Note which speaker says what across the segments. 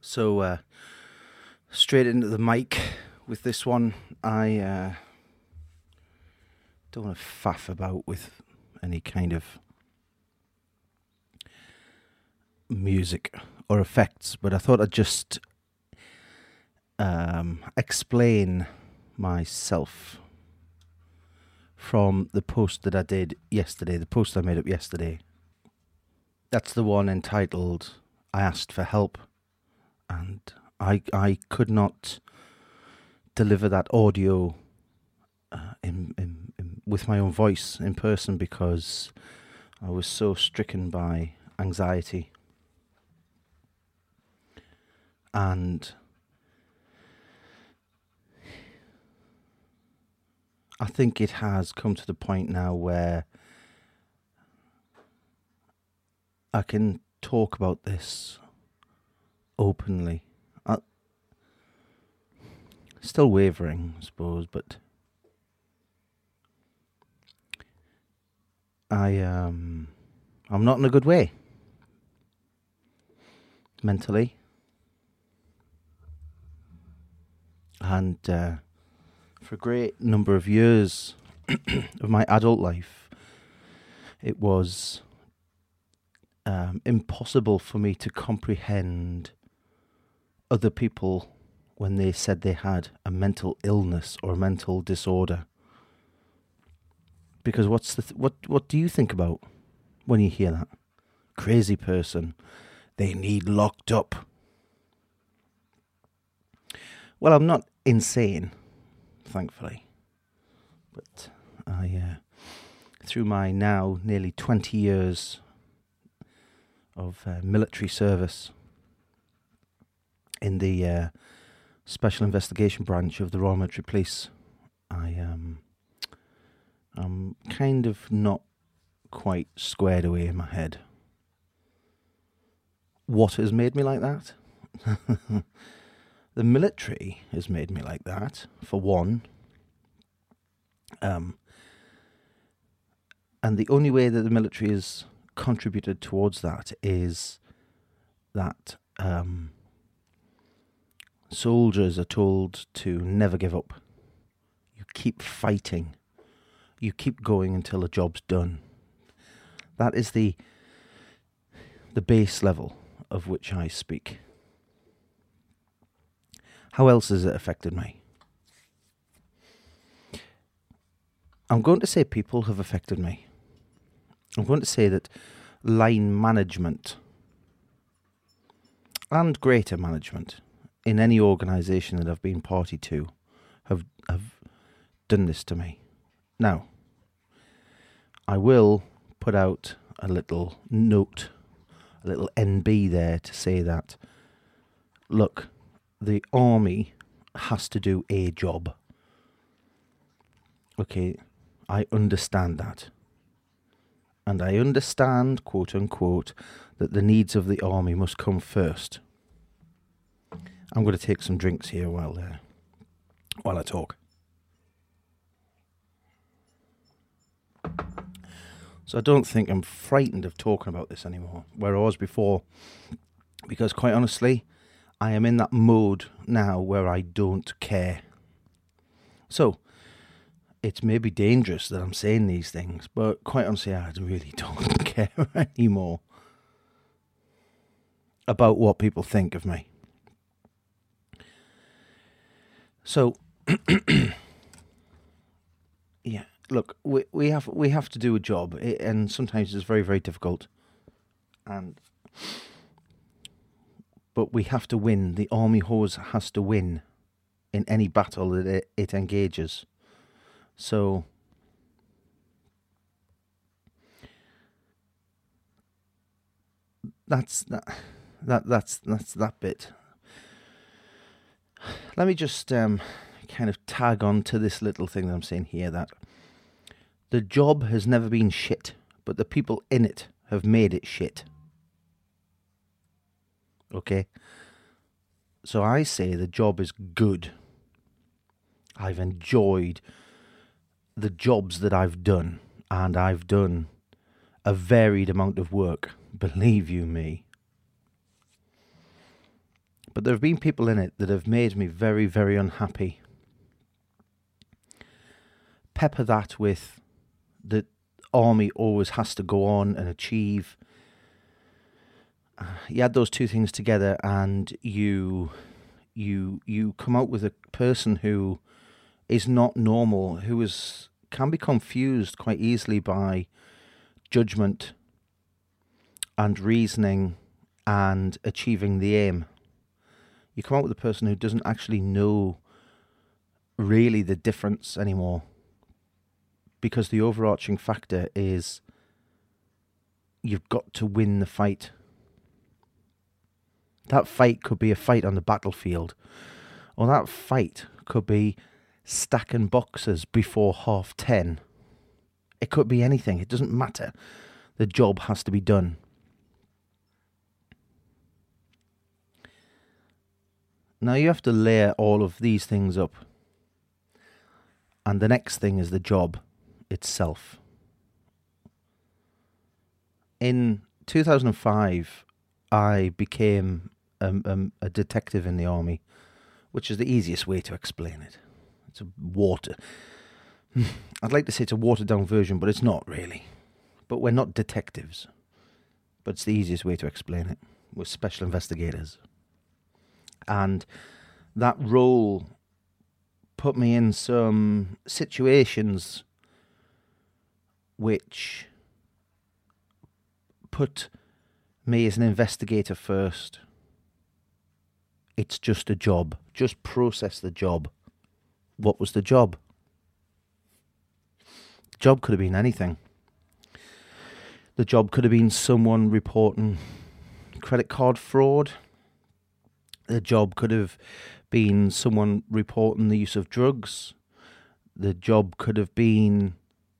Speaker 1: So straight into the mic with this one. I don't want to faff about with any kind of music or effects, but I thought I'd just explain myself from the post that I did yesterday, the post I made up yesterday. That's the one entitled I Asked for Help, and I could not deliver that audio with my own voice in person because I was so stricken by anxiety. And I think it has come to the point now where I can talk about this openly. Still wavering, I suppose, but I'm not in a good way mentally, and for a great number of years of my adult life, it was impossible for me to comprehend other people when they said they had a mental illness or a mental disorder. Because what do you think about when you hear that? Crazy person, they need locked up. Well, I'm not insane, thankfully. But I, through my now nearly 20 years of military service in the Special Investigation Branch of the Royal Military Police, I'm kind of not quite squared away in my head. What has made me like that? The military has made me like that, for one. And the only way that the military has contributed towards that is that soldiers are told to never give up. You keep fighting. You keep going until the job's done. That is the base level of which I speak. How else has it affected me? I'm going to say people have affected me. I'm going to say that line management and greater management in any organisation that I've been party to have done this to me. Now, I will put out a little note, a little NB there to say that, look, the army has to do a job. Okay, I understand that. And I understand, quote unquote, that the needs of the army must come first. I'm going to take some drinks here while I talk. So I don't think I'm frightened of talking about this anymore, where I was before, because quite honestly, I am in that mode now where I don't care. So, it's maybe dangerous that I'm saying these things, but quite honestly, I really don't care anymore about what people think of me. So, yeah, look, we have to do a job, and sometimes it's very, very difficult. But we have to win. The army horse has to win in any battle that it engages. So that's that bit. Let me just kind of tag on to this little thing that I'm saying here, that the job has never been shit, but the people in it have made it shit. Okay? So I say the job is good. I've enjoyed the jobs that I've done, and I've done a varied amount of work, believe you me. But there have been people in it that have made me very, very unhappy. Pepper that with the army always has to go on and achieve. You add those two things together and you come out with a person who is not normal, who can be confused quite easily by judgment and reasoning and achieving the aim. You come out with a person who doesn't actually know really the difference anymore, because the overarching factor is you've got to win the fight. That fight could be a fight on the battlefield, or that fight could be stacking boxes before 10:30. It could be anything. It doesn't matter. The job has to be done. Now you have to layer all of these things up. And the next thing is the job itself. In 2005, I became a detective in the army, which is the easiest way to explain it. It's I'd like to say it's a watered down version, but it's not really. But we're not detectives. But it's the easiest way to explain it. We're special investigators. And that role put me in some situations which put me as an investigator first. It's just a job. Just process the job. What was the job? The job could have been anything. The job could have been someone reporting credit card fraud. The job could have been someone reporting the use of drugs. The job could have been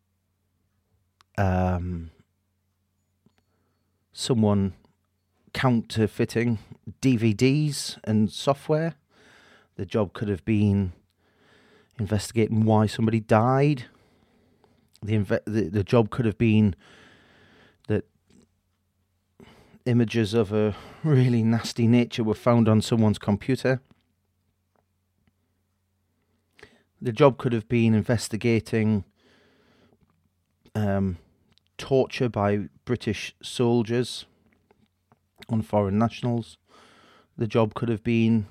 Speaker 1: someone counterfeiting DVDs and software. The job could have been investigating why somebody died. The job could have been that images of a really nasty nature were found on someone's computer. The job could have been investigating torture by British soldiers on foreign nationals. The job could have been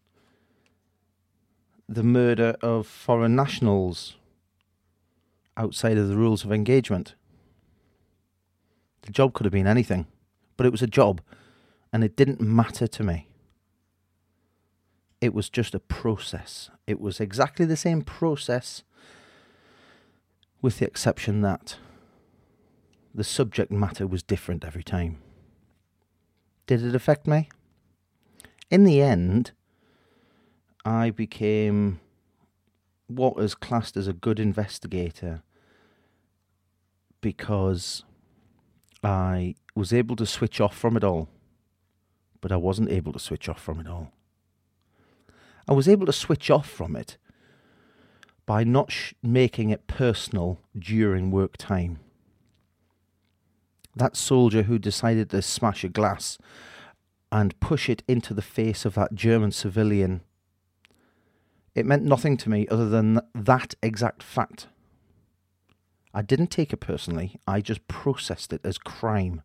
Speaker 1: the murder of foreign nationals outside of the rules of engagement. The job could have been anything, but it was a job, and it didn't matter to me. It was just a process. It was exactly the same process, with the exception that the subject matter was different every time. Did it affect me? In the end, I became what is classed as a good investigator because I was able to switch off from it all, but I wasn't able to switch off from it all. I was able to switch off from it by not making it personal during work time. That soldier who decided to smash a glass and push it into the face of that German civilian, it meant nothing to me other than that exact fact. I didn't take it personally, I just processed it as crime.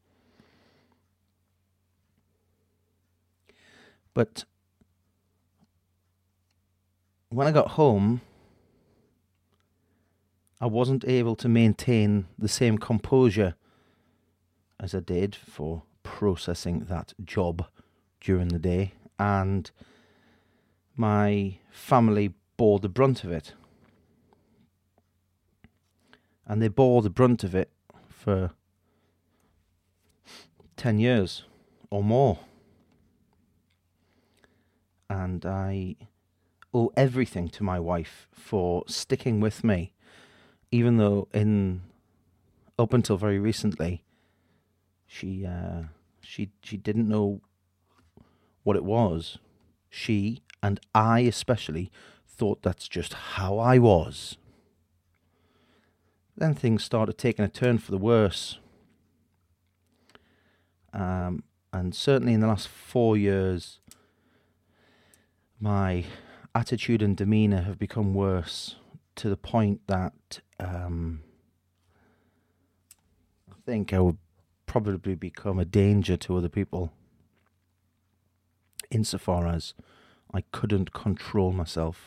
Speaker 1: But when I got home, I wasn't able to maintain the same composure as I did for processing that job during the day, and my family bore the brunt of it. And they bore the brunt of it for 10 years or more. And I owe everything to my wife for sticking with me, even though up until very recently, she didn't know what it was. She, and I especially, thought that's just how I was. Then things started taking a turn for the worse. And certainly in the last 4 years, my attitude and demeanour have become worse to the point that I think I would probably become a danger to other people, insofar as I couldn't control myself.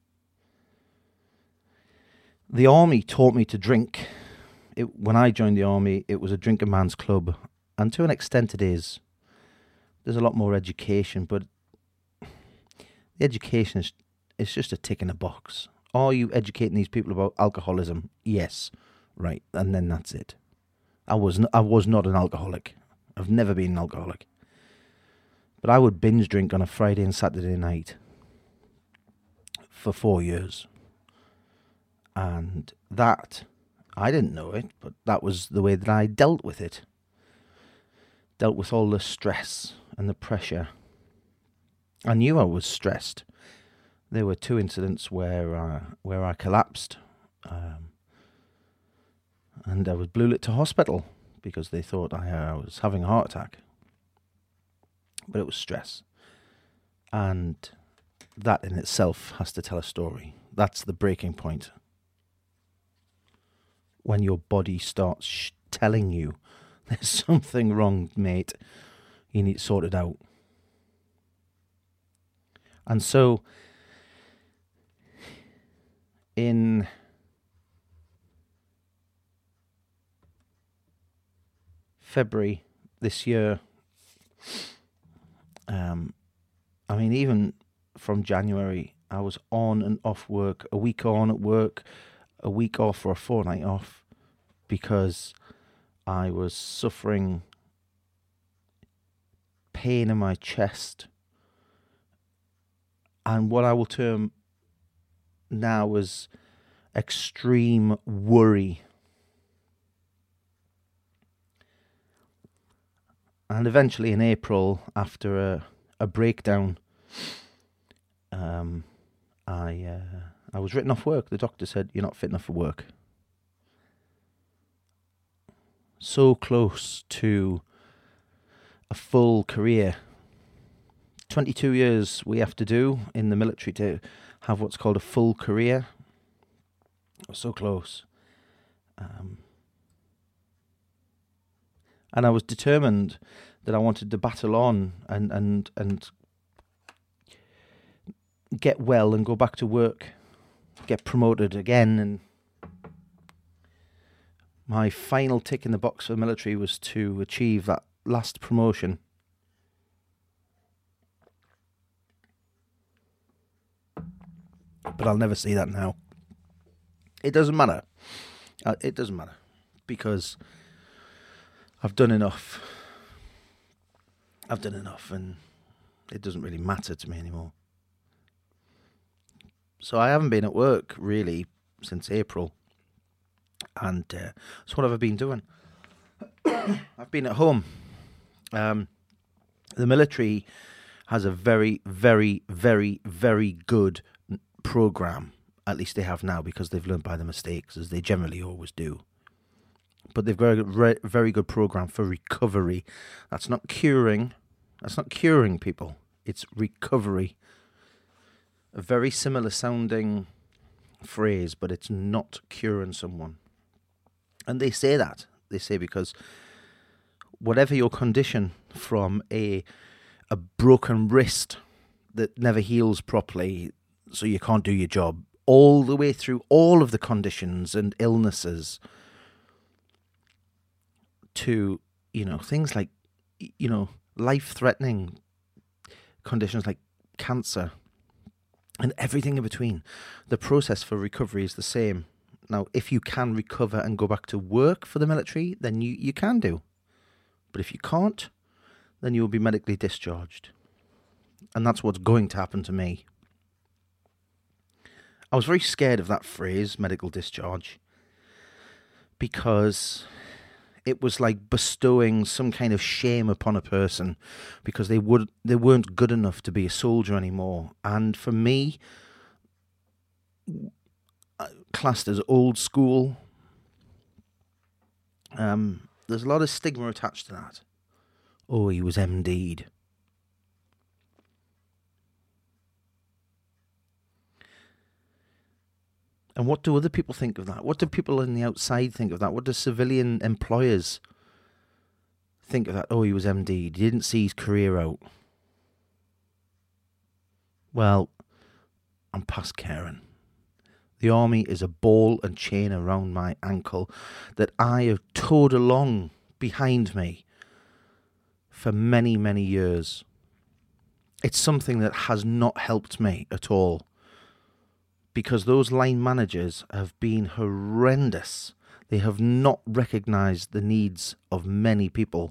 Speaker 1: The army taught me to drink. When I joined the army, it was a drinking man's club, and to an extent it is. There's a lot more education, but the education is just a tick in a box. Are you educating these people about alcoholism? Yes. Right, and then that's it. I was not an alcoholic. I've never been an alcoholic. But I would binge drink on a Friday and Saturday night for 4 years. And that, I didn't know it, but that was the way that I dealt with it. Dealt with all the stress and the pressure. I knew I was stressed. There were 2 incidents where I collapsed, and I was blue lit to hospital because they thought I was having a heart attack. But it was stress, and that in itself has to tell a story. That's the breaking point. When your body starts telling you there's something wrong, mate, you need to sort it out. And so, in February this year, even from January, I was on and off work, a week on at work, a week off or a fortnight off, because I was suffering pain in my chest and what I will term now as extreme worry. And eventually in April, after a breakdown, I was written off work. The doctor said, "You're not fit enough for work." So close to a full career. 22 years we have to do in the military to have what's called a full career. So close. And I was determined that I wanted to battle on and get well and go back to work, get promoted again. And my final tick in the box for the military was to achieve that last promotion. But I'll never see that now. It doesn't matter. It doesn't matter, because I've done enough. And it doesn't really matter to me anymore. So I haven't been at work, really, since April. And so what have I been doing? I've been at home. The military has a very, very, very, very good program. At least they have now, because they've learned by the mistakes, as they generally always do. But they've got a very good program for recovery. That's not curing. That's not curing people. It's recovery. A very similar sounding phrase, but it's not curing someone. And they say that. They say because whatever your condition, from a broken wrist that never heals properly, so you can't do your job, all the way through all of the conditions and illnesses, to, things like, life-threatening conditions like cancer and everything in between. The process for recovery is the same. Now, if you can recover and go back to work for the military, then you can do. But if you can't, then you will be medically discharged. And that's what's going to happen to me. I was very scared of that phrase, medical discharge, because it was like bestowing some kind of shame upon a person because they weren't good enough to be a soldier anymore. And for me, classed as old school, there's a lot of stigma attached to that. Oh, he was MD'd. And what do other people think of that? What do people on the outside think of that? What do civilian employers think of that? Oh, he was MD. He didn't see his career out. Well, I'm past caring. The army is a ball and chain around my ankle that I have towed along behind me for many, many years. It's something that has not helped me at all, because those line managers have been horrendous. They have not recognised the needs of many people.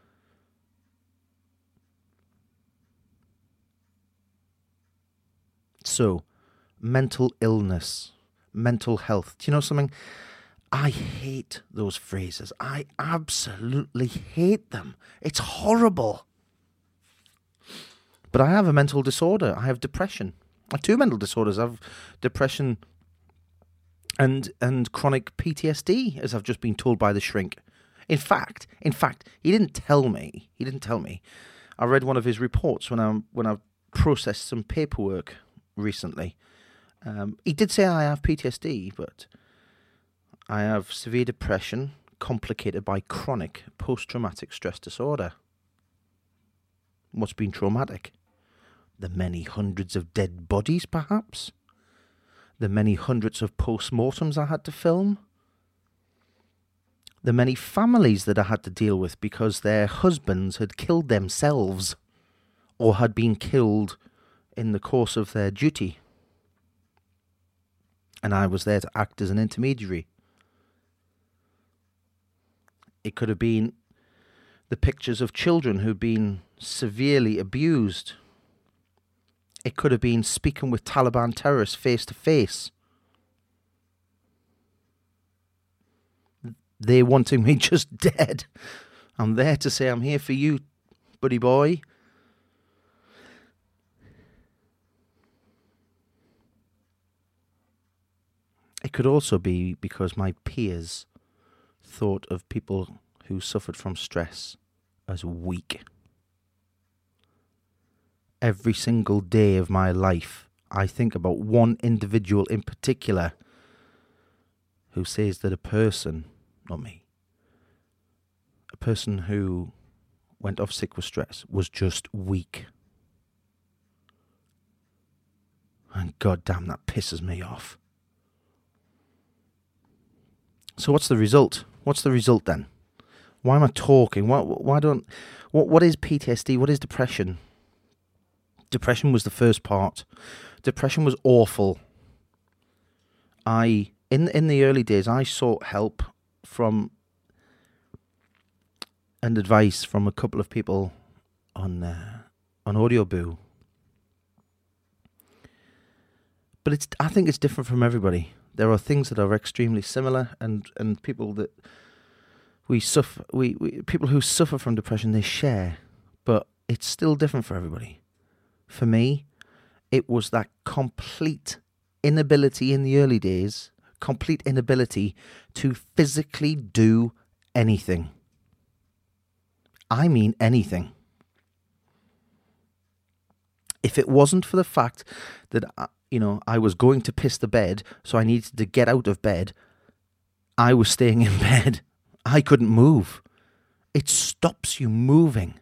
Speaker 1: So, mental illness, mental health. Do you know something? I hate those phrases. I absolutely hate them. It's horrible. But I have a mental disorder. I have depression. I have two mental disorders. I have depression and chronic PTSD, as I've just been told by the shrink. In fact, he didn't tell me. I read one of his reports when I processed some paperwork recently. He did say I have PTSD, but I have severe depression complicated by chronic post-traumatic stress disorder. What's been traumatic? The many hundreds of dead bodies, perhaps? The many hundreds of post-mortems I had to film? The many families that I had to deal with because their husbands had killed themselves or had been killed in the course of their duty. And I was there to act as an intermediary. It could have been the pictures of children who'd been severely abused. It could have been speaking with Taliban terrorists face to face. They wanting me just dead. I'm there to say I'm here for you, buddy boy. It could also be because my peers thought of people who suffered from stress as weak. Every single day of my life, I think about one individual in particular who says that a person, not me, a person who went off sick with stress was just weak. And goddamn, that pisses me off. So what's the result? What's the result then? Why am I talking? What is PTSD? What is depression? Depression was the first part. Depression was awful. In the early days, I sought help from and advice from a couple of people on Audioboo. But I think it's different from everybody. There are things that are extremely similar, and people that people who suffer from depression, they share, but it's still different for everybody. For me, it was that complete inability in the early days, complete inability to physically do anything. I mean anything. If it wasn't for the fact that I was going to piss the bed, so I needed to get out of bed, I was staying in bed. I couldn't move. It stops you moving.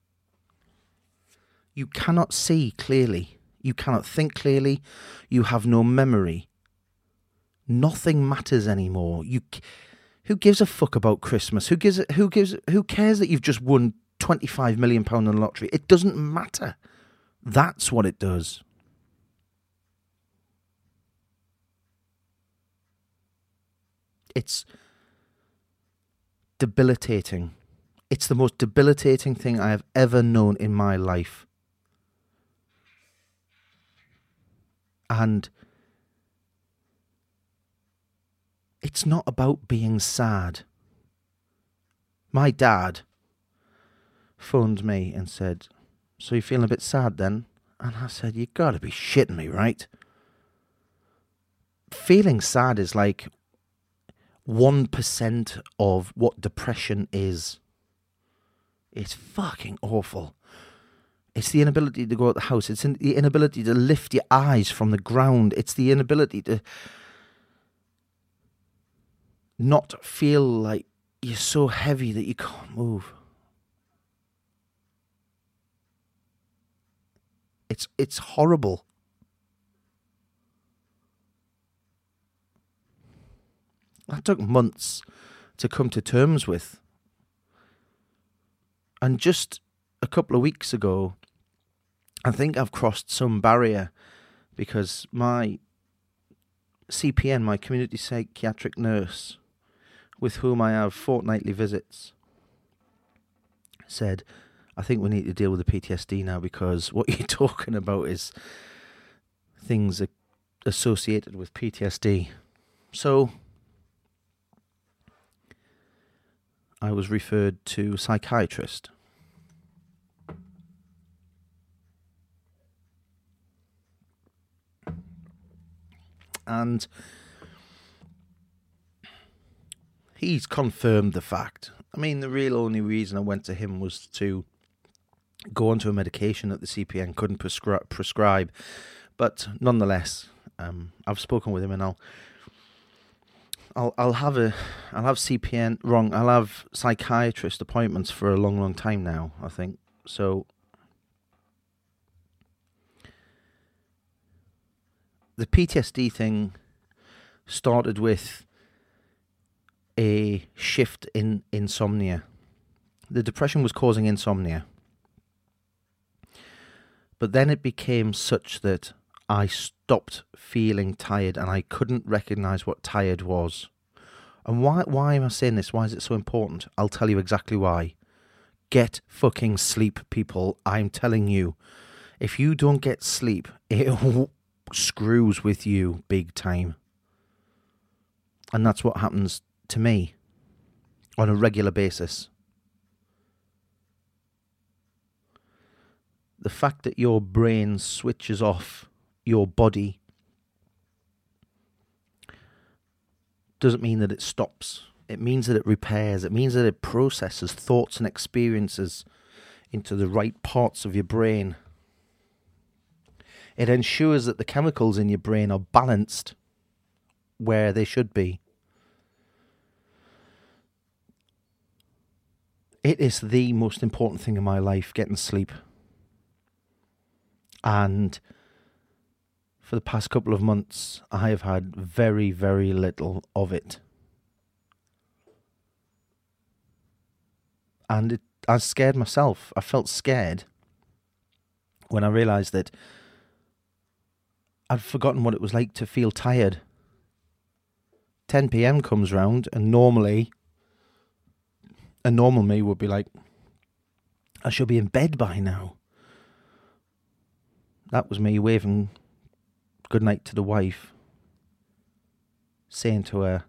Speaker 1: You cannot see clearly. You cannot think clearly. You have no memory. Nothing matters anymore. Who gives a fuck about Christmas? Who cares that you've just won £25 million on the lottery? It doesn't matter. That's what it does. It's debilitating. It's the most debilitating thing I have ever known in my life. And it's not about being sad. My dad phoned me and said, "So you're feeling a bit sad then?" And I said, "You gotta be shitting me, right?" Feeling sad is like 1% of what depression is. It's fucking awful. It's the inability to go out the house. It's the inability to lift your eyes from the ground. It's the inability to not feel like you're so heavy that you can't move. It's horrible. That took months to come to terms with. And just a couple of weeks ago, I think I've crossed some barrier because my CPN, my community psychiatric nurse, with whom I have fortnightly visits, said, I think we need to deal with the PTSD now because what you're talking about is things associated with PTSD. So I was referred to a psychiatrist. And he's confirmed the fact. I mean, the real only reason I went to him was to go onto a medication that the CPN couldn't prescribe. But nonetheless, I've spoken with him, and I'll have CPN wrong. I'll have psychiatrist appointments for a long, long time now, I think. So the PTSD thing started with a shift in insomnia. The depression was causing insomnia. But then it became such that I stopped feeling tired and I couldn't recognize what tired was. And why am I saying this? Why is it so important? I'll tell you exactly why. Get fucking sleep, people. I'm telling you. If you don't get sleep, it screws with you big time. And that's what happens to me on a regular basis. The fact that your brain switches off your body doesn't mean that it stops. It means that it repairs. It means that it processes thoughts and experiences into the right parts of your brain. It ensures that the chemicals in your brain are balanced where they should be. It is the most important thing in my life, getting sleep. And for the past couple of months, I have had very, very little of it. And I scared myself. I felt scared when I realised that I'd forgotten what it was like to feel tired. 10 p.m. comes round, and normally a normal me would be like, I should be in bed by now. That was me waving goodnight to the wife, saying to her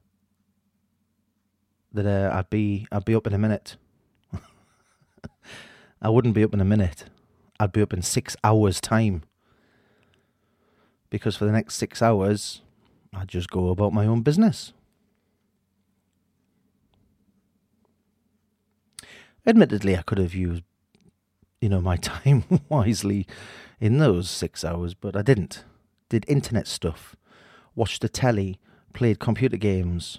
Speaker 1: that I'd be up in a minute. I wouldn't be up in a minute. I'd be up in 6 hours' time. Because for the next 6 hours, I'd just go about my own business. Admittedly, I could have used, my time wisely in those 6 hours, but I didn't. Did internet stuff, watched the telly, played computer games,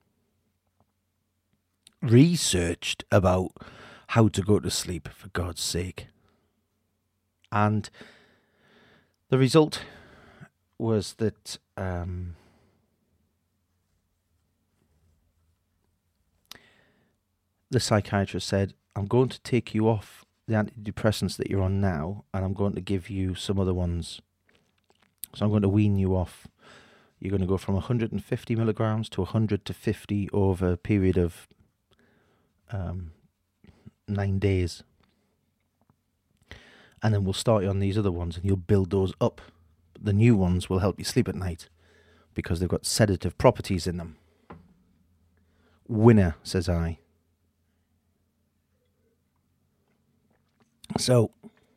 Speaker 1: researched about how to go to sleep, for God's sake. And the result was that the psychiatrist said, I'm going to take you off the antidepressants that you're on now, and I'm going to give you some other ones. So I'm going to wean you off. You're going to go from 150 milligrams to 100 to 50 over a period of 9 days. And then we'll start you on these other ones, and you'll build those up. The new ones will help you sleep at night because they've got sedative properties in them. Winner, says I. So,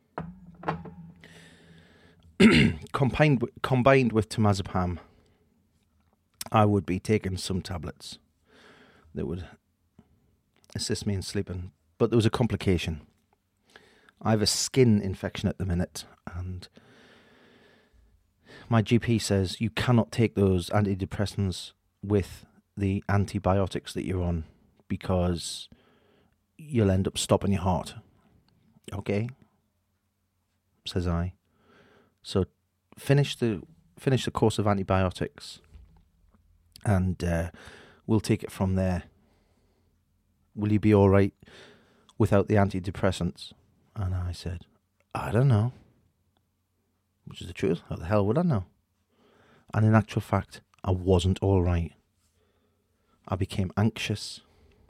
Speaker 1: combined with temazepam, I would be taking some tablets that would assist me in sleeping. But there was a complication. I have a skin infection at the minute, and my GP says you cannot take those antidepressants with the antibiotics that you're on because you'll end up stopping your heart. Okay, says I. So finish the course of antibiotics, and we'll take it from there. Will you be all right without the antidepressants? And I said, I don't know. Which is the truth. How the hell would I know? And in actual fact, I wasn't all right. I became anxious.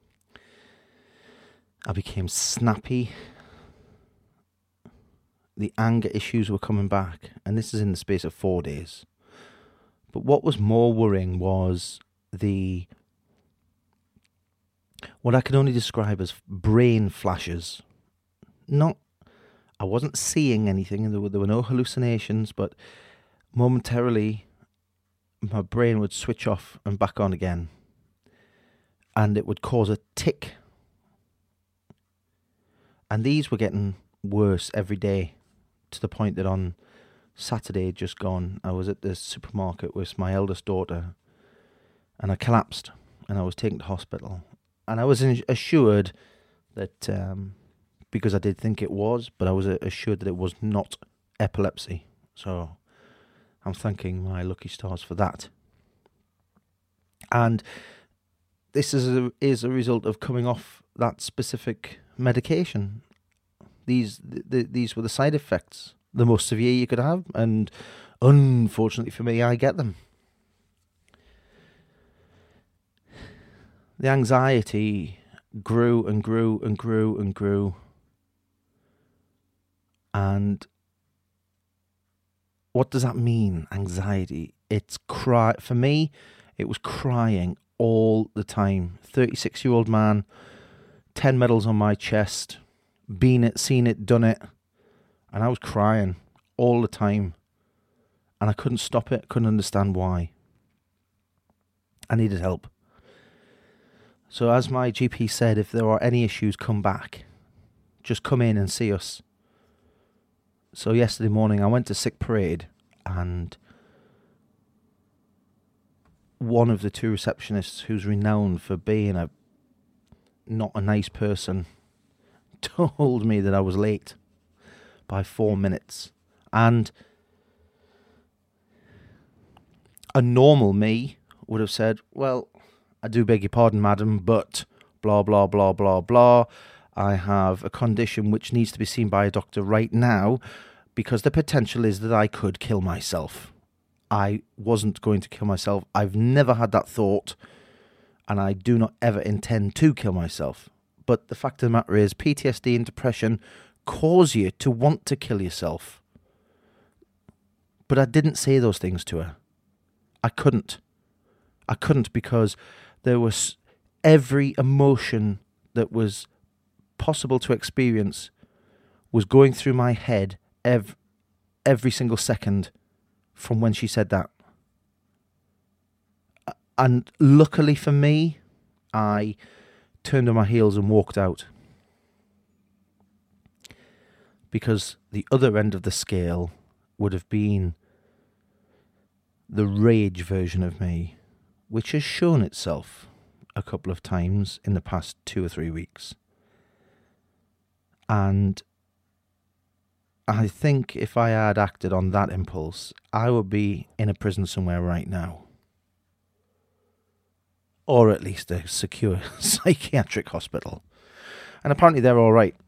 Speaker 1: I became snappy. The anger issues were coming back, and this is in the space of 4 days. But what was more worrying was what I can only describe as brain flashes. I wasn't seeing anything, there were no hallucinations, but momentarily my brain would switch off and back on again, and it would cause a tic. And these were getting worse every day, to the point that on Saturday just gone, I was at the supermarket with my eldest daughter, and I collapsed, and I was taken to hospital. And I was assured that, because I did think it was, but I was assured that it was not epilepsy. So I'm thanking my lucky stars for that. And this is a result of coming off that specific medication. These were the side effects, the most severe you could have, and unfortunately for me, I get them. The anxiety grew and grew and grew and grew. And what does that mean, anxiety? For me, it was crying all the time. 36-year-old man, 10 medals on my chest, been it, seen it, done it. And I was crying all the time. And I couldn't stop it, couldn't understand why. I needed help. So as my GP said, if there are any issues, come back. Just come in and see us. So yesterday morning I went to sick parade, and one of the two receptionists, who's renowned for being not a nice person, told me that I was late by 4 minutes. And a normal me would have said, well, I do beg your pardon, madam, but blah, blah, blah, blah, blah. I have a condition which needs to be seen by a doctor right now because the potential is that I could kill myself. I wasn't going to kill myself. I've never had that thought, and I do not ever intend to kill myself. But the fact of the matter is, PTSD and depression cause you to want to kill yourself. But I didn't say those things to her. I couldn't because there was every emotion that was possible to experience was going through my head every single second from when she said that. And luckily for me, I turned on my heels and walked out. Because the other end of the scale would have been the rage version of me, which has shown itself a couple of times in the past 2 or 3 weeks. And I think if I had acted on that impulse, I would be in a prison somewhere right now. Or at least a secure psychiatric hospital. And apparently they're all right.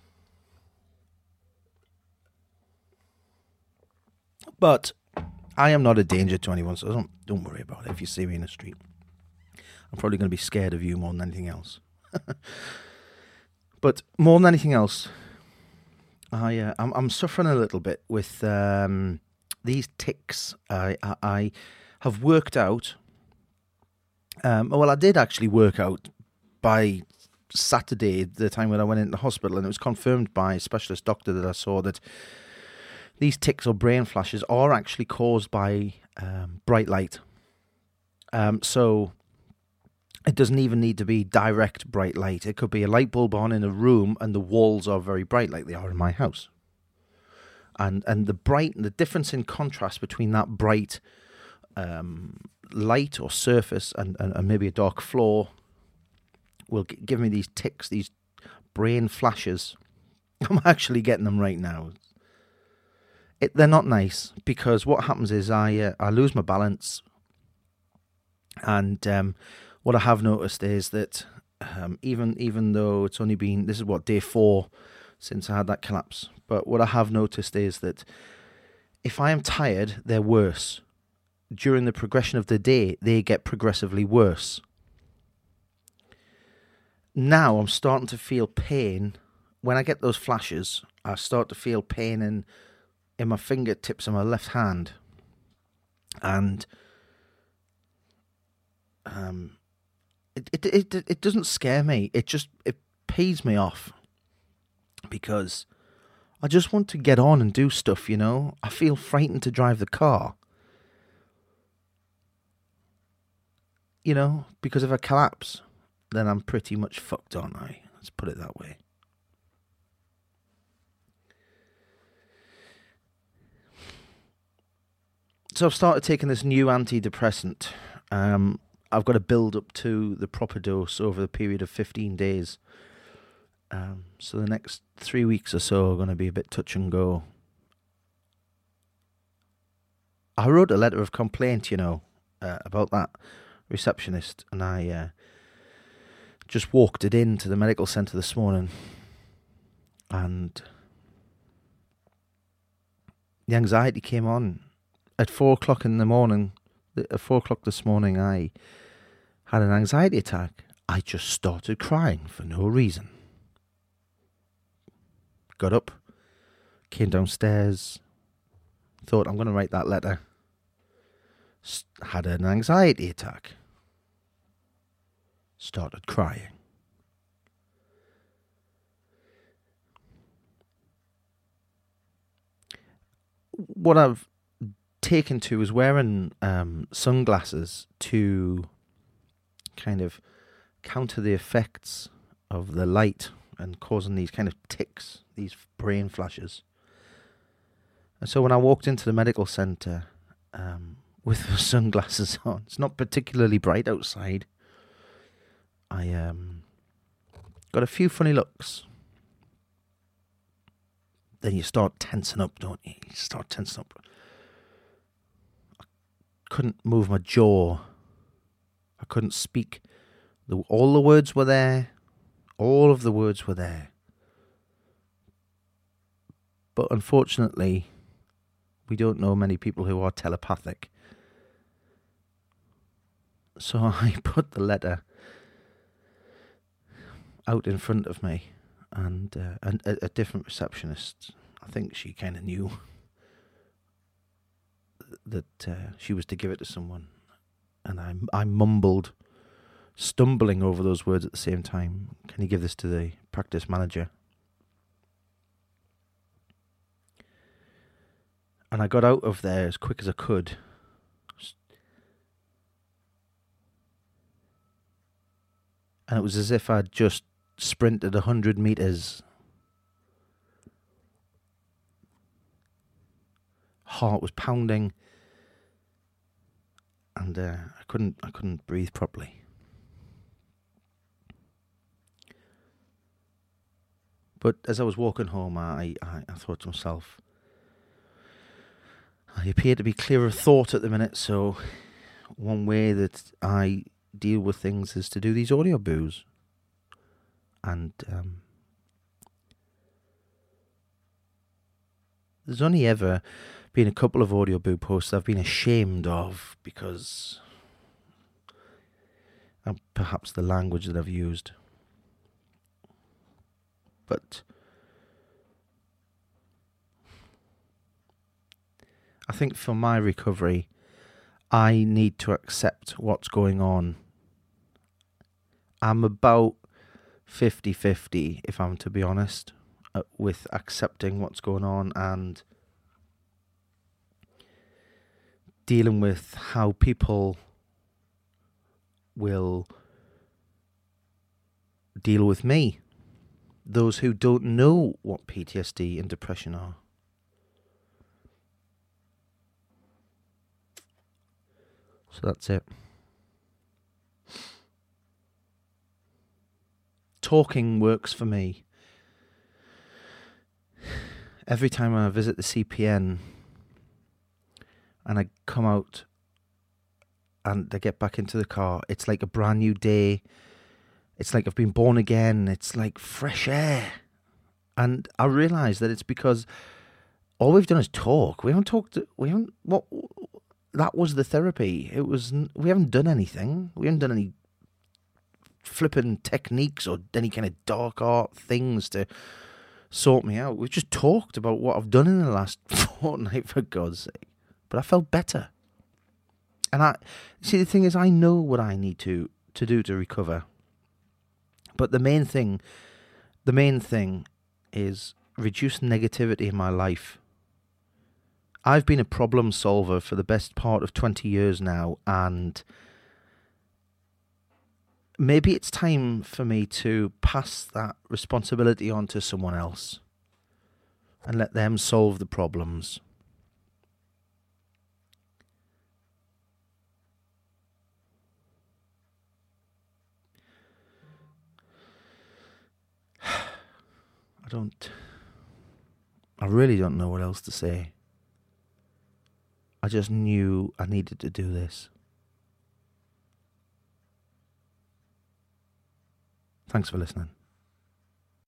Speaker 1: But I am not a danger to anyone, so don't worry about it if you see me in the street. I'm probably going to be scared of you more than anything else. But more than anything else, I'm suffering a little bit with these tics. I have worked out. Well, I did actually work out by Saturday, the time when I went into the hospital, and it was confirmed by a specialist doctor that I saw that these tics or brain flashes are actually caused by bright light. So it doesn't even need to be direct bright light. It could be a light bulb on in a room and the walls are very bright like they are in my house. And the difference in contrast between that bright light or surface and maybe a dark floor will give me these tics, these brain flashes. I'm actually getting them right now. They're not nice, because what happens is I lose my balance, and what I have noticed is that even though it's only been, this is what, day 4 since I had that collapse, but what I have noticed is that if I am tired, they're worse. During the progression of the day, they get progressively worse. Now I'm starting to feel pain. When I get those flashes, I start to feel pain in my fingertips on my left hand. And it doesn't scare me. It pees me off, because I just want to get on and do stuff, you know. I feel frightened to drive the car. You know, because if I collapse, then I'm pretty much fucked, aren't I? Let's put it that way. So I've started taking this new antidepressant. I've got to build up to the proper dose over the period of 15 days. So the next 3 weeks or so are going to be a bit touch and go. I wrote a letter of complaint, you know, about that receptionist, and I just walked it into the medical centre this morning, and the anxiety came on at 4 o'clock in the morning. At 4 o'clock this morning, I had an anxiety attack. I just started crying for no reason. Got up, came downstairs, thought I'm going to write that letter. Had an anxiety attack. Started crying. What I've taken to is wearing sunglasses to kind of counter the effects of the light and causing these kind of tics, these brain flashes. And so when I walked into the medical centre with the sunglasses on, it's not particularly bright outside, I got a few funny looks. Then you start tensing up, don't you? You start tensing up. I couldn't move my jaw. I couldn't speak. All the words were there. All of the words were there. But unfortunately, we don't know many people who are telepathic. So I put the letter out in front of me, and a different receptionist, I think she kind of knew that she was to give it to someone. And I mumbled, stumbling over those words at the same time, "Can you give this to the practice manager?" And I got out of there as quick as I could. And it was as if I'd just sprinted 100 metres. Heart was pounding, and I couldn't breathe properly. But as I was walking home, I thought to myself, I appear to be clear of thought at the minute, so one way that I deal with things is to do these audio boos. And there's only ever been a couple of audio boo posts I've been ashamed of because of perhaps the language that I've used. But I think for my recovery, I need to accept what's going on. I'm about 50-50, if I'm to be honest, with accepting what's going on and dealing with how people will deal with me. Those who don't know what PTSD and depression are. So that's it. Talking works for me. Every time I visit the CPN and I come out and I get back into the car, it's like a brand new day. It's like I've been born again. It's like fresh air. And I realise that it's because all we've done is talk. We haven't talked. That was the therapy. We haven't done anything. We haven't done any flipping techniques or any kind of dark art things to sort me out. We've just talked about what I've done in the last fortnight, for God's sake. But I felt better. And the thing is, I know what I need to do to recover. But the main thing is reduce negativity in my life. I've been a problem solver for the best part of 20 years now, and maybe it's time for me to pass that responsibility on to someone else and let them solve the problems. I really don't know what else to say. I just knew I needed to do this. Thanks for listening.